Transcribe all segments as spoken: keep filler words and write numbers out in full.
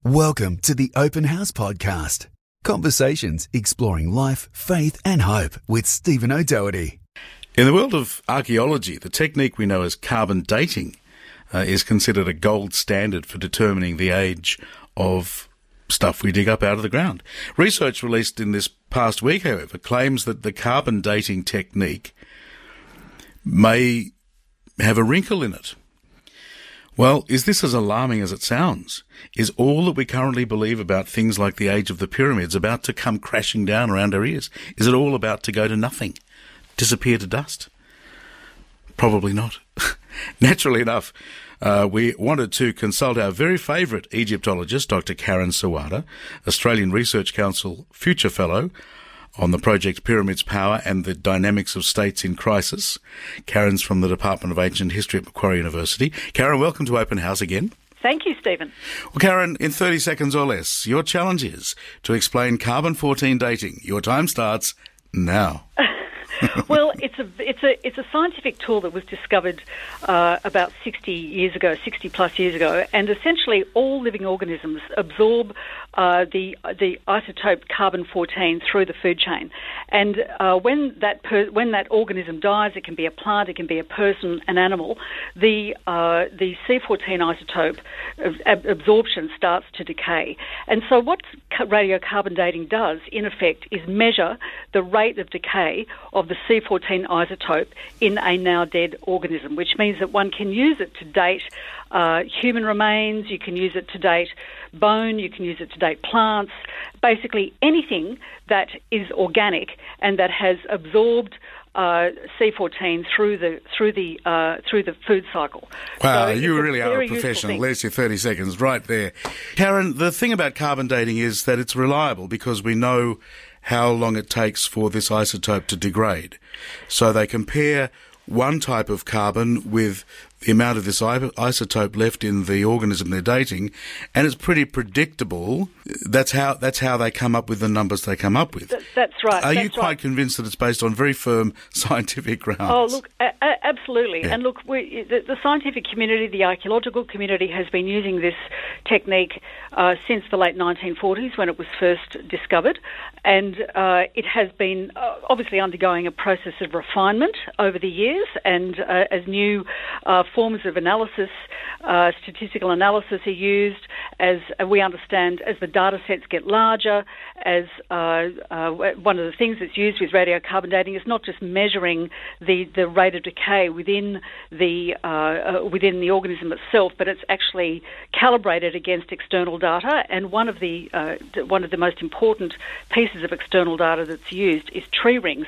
Welcome to the Open House Podcast. Conversations exploring life, faith and hope with Stephen O'Doherty. In the world of archaeology, the technique we know as carbon dating uh, is considered a gold standard for determining the age of stuff we dig up out of the ground. Research released in this past week, however, claims that the carbon dating technique may have a wrinkle in it. Well, is this as alarming as it sounds? Is all that we currently believe about things like the age of the pyramids about to come crashing down around our ears? Is it all about to go to nothing, disappear to dust? Probably not. Naturally enough, uh, we wanted to consult our very favourite Egyptologist, Doctor Karen Sawada, Australian Research Council Future Fellow, on the project Pyramids Power and the Dynamics of States in Crisis. Karen's from the Department of Ancient History at Macquarie University. Karen, welcome to Open House again. Thank you, Stephen. Well, Karen, in thirty seconds or less, your challenge is to explain carbon fourteen dating. Your time starts now. Well, it's a it's a it's a scientific tool that was discovered uh, about sixty years ago, sixty plus years ago, and essentially all living organisms absorb uh, the the isotope carbon fourteen through the food chain. And uh, when that per, when that organism dies, it can be a plant, it can be a person, an animal. The uh, the C fourteen isotope ab- absorption starts to decay. And so what radiocarbon dating does, in effect, is measure the rate of decay of the C fourteen isotope in a now dead organism, which means that one can use it to date uh, human remains, you can use it to date bone, you can use it to date plants, basically anything that is organic and that has absorbed Uh, C fourteen through the through the uh, through the food cycle. Wow, so you really are a professional. There's your thirty seconds right there, Karen. The thing about carbon dating is that it's reliable because we know how long it takes for this isotope to degrade. So they compare one type of carbon with the amount of this isotope left in the organism they're dating, and it's pretty predictable. That's how that's how they come up with the numbers they come up with. Th- that's right. Are that's you quite right. convinced that it's based on very firm scientific grounds? Oh, look, a- a- absolutely. Yeah. And look, we, the, the scientific community, the archaeological community has been using this technique uh, since the late nineteen forties when it was first discovered, and uh, it has been uh, obviously undergoing a process of refinement over the years, and uh, as new uh, forms of analysis, uh, statistical analysis are used, as uh, we understand, as the data sets get larger, as uh, uh, one of the things that's used with radiocarbon dating is not just measuring the, the rate of decay within the uh, uh, within the organism itself, but it's actually calibrated against external data. And one of the uh, one of the most important pieces of external data that's used is tree rings.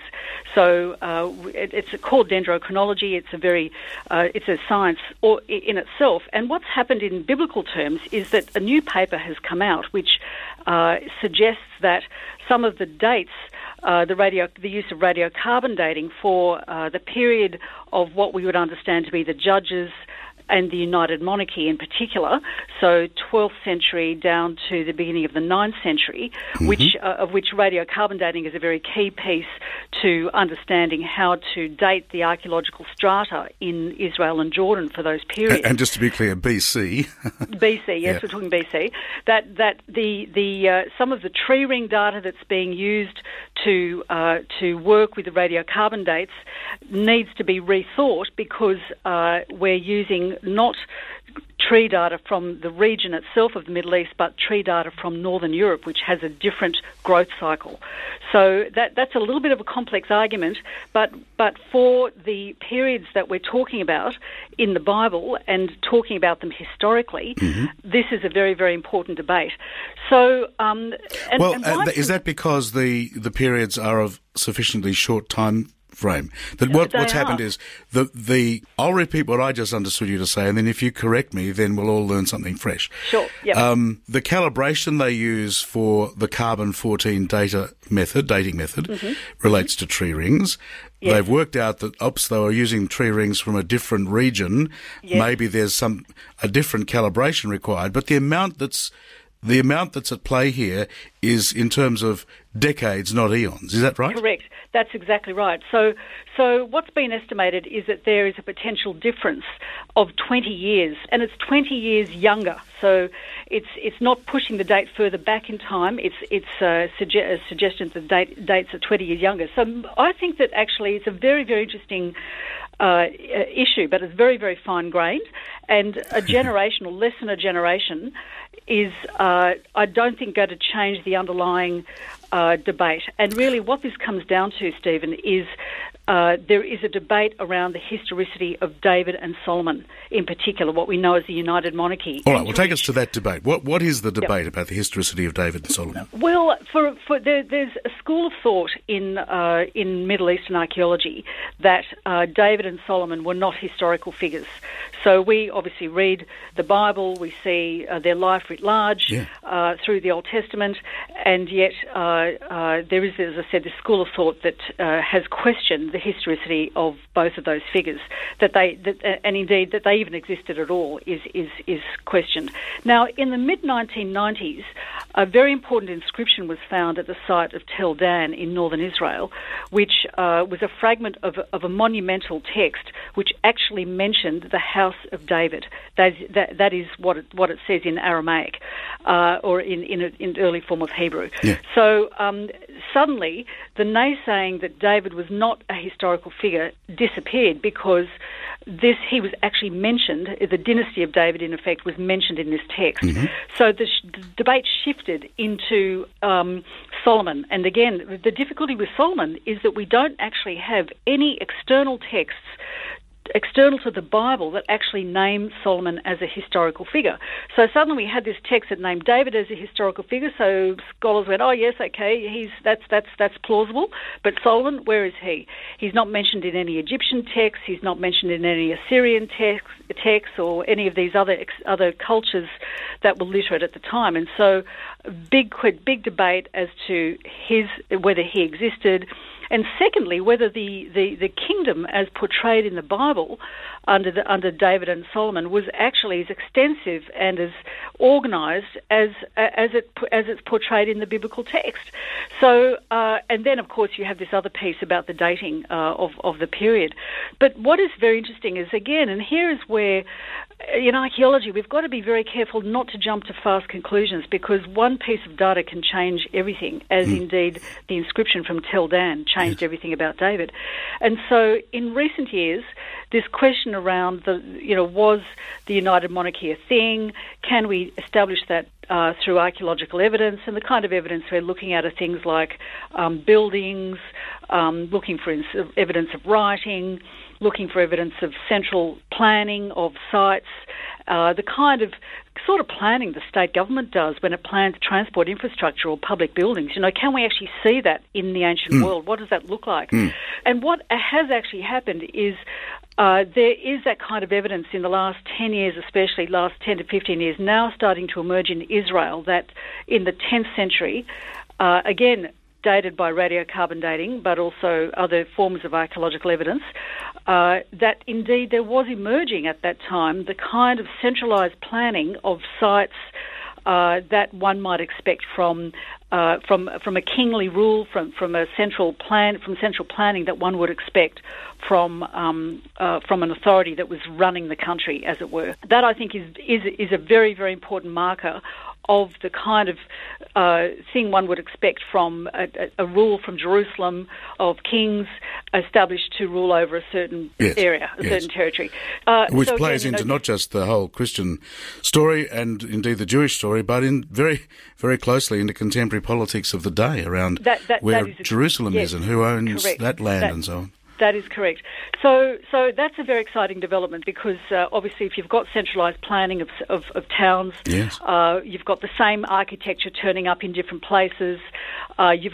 So uh, it, it's called dendrochronology. It's a very uh, it's a science or in itself. And what's happened in biblical terms is that a new paper has come out which uh, suggests that some of the dates, uh, the radio, the use of radiocarbon dating for uh, the period of what we would understand to be the Judges and the United Monarchy in particular, so twelfth century down to the beginning of the ninth century, mm-hmm. which uh, of which radiocarbon dating is a very key piece to understanding how to date the archaeological strata in Israel and Jordan for those periods. And, and just to be clear, B C. B C, yes, yeah. we're talking B C. That that the the uh, some of the tree ring data that's being used to uh, to work with the radiocarbon dates needs to be rethought because uh, we're using not tree data from the region itself of the Middle East, but tree data from Northern Europe, which has a different growth cycle. So that that's a little bit of a complex argument, but but for the periods that we're talking about in the Bible and talking about them historically, mm-hmm. this is a very, very important debate. So, um, and, well, and uh, is that because the the periods are of sufficiently short time frame? That what, what's are. happened is the the I'll repeat what I just understood you to say, and then if you correct me, then we'll all learn something fresh. Sure. Yep. Um, the calibration they use for the carbon fourteen data method, dating method, mm-hmm. relates to tree rings. Yes. They've worked out that, oops, they were using tree rings from a different region. Yes. Maybe there's some a different calibration required, but the amount that's the amount that's at play here is in terms of decades, not eons. Is that right? Correct. That's exactly right. So, so what's been estimated is that there is a potential difference of twenty years, and it's twenty years younger. So, it's it's not pushing the date further back in time. It's it's a, suge- a suggestion that the date, dates are twenty years younger. So, I think that actually it's a very very interesting uh, issue, but it's very very fine grained, and a generation or less than a generation is, uh, I don't think, going to change the underlying uh, debate. And really what this comes down to, Stephen, is uh, there is a debate around the historicity of David and Solomon, in particular, what we know as the United Monarchy. All right, well, take us to that debate. What What is the debate yep. about the historicity of David and Solomon? Well, for, for there, there's a school of thought in uh, in Middle Eastern archaeology that uh, David and Solomon were not historical figures. So we obviously read the Bible, we see uh, their life writ large yeah. uh, through the Old Testament, and yet uh, uh, there is, as I said, this school of thought that uh, has questioned the historicity of both of those figures, that they, that, uh, and indeed that they even existed at all, is is is questioned. Now, in the mid nineteen nineties, a very important inscription was found at the site of Tel Dan in northern Israel, which uh, was a fragment of, of a monumental text which actually mentioned the house of David. That, that, that is what it, what it says in Aramaic, uh, or in in, a, in early form of Hebrew. Yeah. So um, suddenly, the naysaying that David was not a historical figure disappeared, because this he was actually mentioned. The dynasty of David, in effect, was mentioned in this text. Mm-hmm. So the, sh- the debate shifted into um, Solomon. And again, the difficulty with Solomon is that we don't actually have any external texts external to the Bible that actually name Solomon as a historical figure. So suddenly we had this text that named David as a historical figure, so scholars went, oh yes, okay, he's that's that's that's plausible, but Solomon, where is he? He's not mentioned in any Egyptian text, he's not mentioned in any Assyrian text, texts or any of these other other cultures that were literate at the time. And so big big debate as to his whether he existed. And secondly, whether the, the, the kingdom as portrayed in the Bible under the, under David and Solomon was actually as extensive and as organised as as it as it's portrayed in the biblical text. So, uh, and then of course you have this other piece about the dating uh, of of the period. But what is very interesting is, again, and here is where in archaeology we've got to be very careful not to jump to fast conclusions, because one piece of data can change everything, as mm. indeed the inscription from Tel Dan changed yes. everything about David. And so in recent years, this question around the, you know, was the United Monarchy a thing? Can we establish that uh, through archaeological evidence? And the kind of evidence we're looking at are things like um, buildings, um, looking for ins- evidence of writing, looking for evidence of central planning of sites, uh, the kind of sort of planning the state government does when it plans transport infrastructure or public buildings. You know, can we actually see that in the ancient mm. world? What does that look like? Mm. And what has actually happened is uh, there is that kind of evidence in the last ten years, especially last ten to fifteen years, now starting to emerge in Israel, that in the tenth century, uh, again, dated by radiocarbon dating, but also other forms of archaeological evidence, uh, that indeed there was emerging at that time the kind of centralised planning of sites uh, that one might expect from uh, from from a kingly rule, from from a central plan, from central planning that one would expect from um, uh, from an authority that was running the country, as it were. That, I think, is is is a very very important marker of the kind of uh, thing one would expect from a, a, a rule from Jerusalem of kings established to rule over a certain yes, area, a yes. certain territory. Uh, Which so plays again, into you know, not just the whole Christian story and indeed the Jewish story, but in very, very closely into contemporary politics of the day around that, that, where that is Jerusalem yes, is and who owns correct. that land that, and so on. That is correct. So, so that's a very exciting development, because uh, obviously, if you've got centralised planning of, of, of towns, yes. uh, you've got the same architecture turning up in different places. Uh, you've got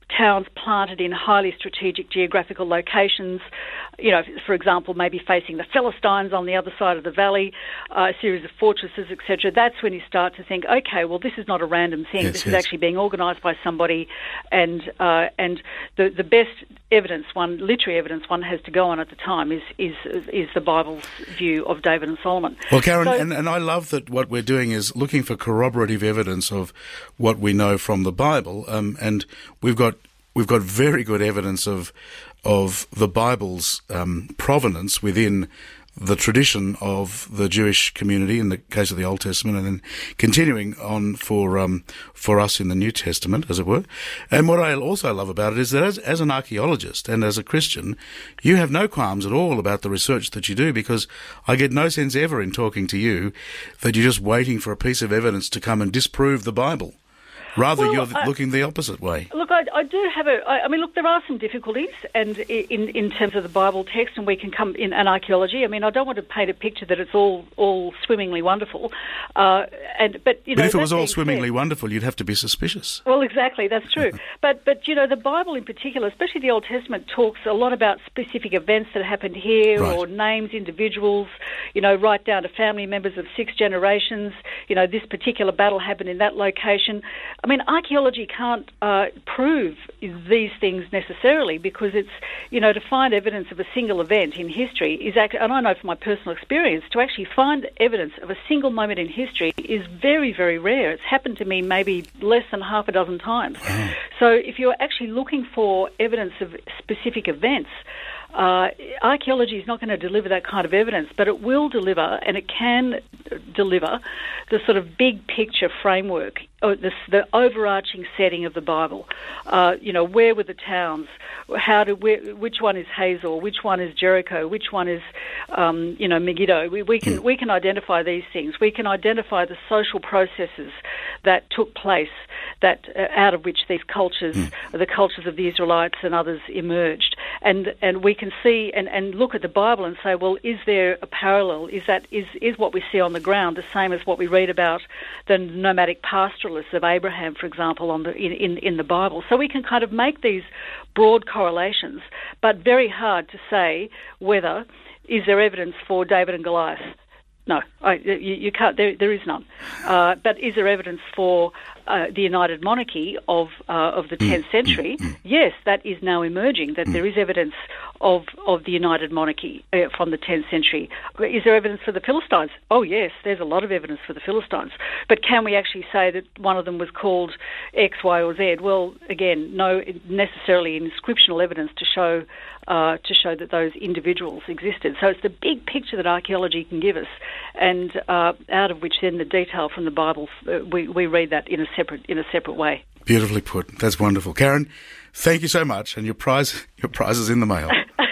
towns planted in highly strategic geographical locations, you know, for example, maybe facing the Philistines on the other side of the valley, uh, a series of fortresses, et cetera, that's when you start to think, okay, well, this is not a random thing. Yes, this yes. is actually being organised by somebody, and uh, and the the best evidence, one literary evidence one has to go on at the time is is is the Bible's view of David and Solomon. Well, Karen, So- and, and I love that what we're doing is looking for corroborative evidence of what we know from the Bible, um, and we've got we've got very good evidence of of the Bible's um, provenance within the tradition of the Jewish community in the case of the Old Testament, and then continuing on for um, for us in the New Testament, as it were. And what I also love about it is that as, as an archaeologist and as a Christian, you have no qualms at all about the research that you do, because I get no sense ever in talking to you that you're just waiting for a piece of evidence to come and disprove the Bible. Rather, Well, you're I- looking the opposite way. Look, I, I do have a. I, I mean, look, there are some difficulties, and in in terms of the Bible text, and we can come in and archaeology. I mean, I don't want to paint a picture that it's all all swimmingly wonderful, uh, and but you know. But if it that was all being swimmingly said- wonderful, you'd have to be suspicious. Well, exactly, that's true. but but you know, the Bible in particular, especially the Old Testament, talks a lot about specific events that happened here, Right. or names, individuals. You know, right down to family members of six generations. You know, this particular battle happened in that location. I mean, archaeology can't uh, prove these things necessarily, because it's, you know, to find evidence of a single event in history is actually, and I know from my personal experience, to actually find evidence of a single moment in history is very, very rare. It's happened to me maybe less than half a dozen times. So if you're actually looking for evidence of specific events, Uh, archaeology is not going to deliver that kind of evidence, but it will deliver, and it can deliver, the sort of big picture framework, or the, the overarching setting of the Bible. Uh, you know, where were the towns? How do where, which one is Hazor? Which one is Jericho? Which one is, um, you know, Megiddo? We, we can we can identify these things. We can identify the social processes that took place, that uh, out of which these cultures, mm. the cultures of the Israelites and others, emerged. And and we can see and, and look at the Bible and say, well, is there a parallel? Is that is, is what we see on the ground the same as what we read about the nomadic pastoralists of Abraham, for example, on the in, in, in the Bible? So we can kind of make these broad correlations, but very hard to say whether is there evidence for David and Goliath. No, I, you, you can't. There, there is none. Uh, but is there evidence for uh, the United Monarchy of uh, of the tenth century? Yes, that is now emerging. That there is evidence of of the United Monarchy uh, from the tenth century. Is there evidence for the Philistines? Oh, yes, there's a lot of evidence for the Philistines. But can we actually say that one of them was called X, Y, or Z? Well, again, no necessarily inscriptional evidence to show uh, to show that those individuals existed. So it's the big picture that archaeology can give us, and uh, out of which then the detail from the Bible, uh, we, we read that in a separate in a separate way. Beautifully put. That's wonderful. Karen, thank you so much, and your prize your prize is in the mail.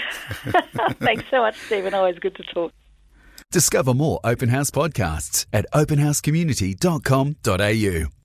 Thanks so much, Stephen. Always good to talk. Discover more Open House podcasts at open house community dot com dot a u.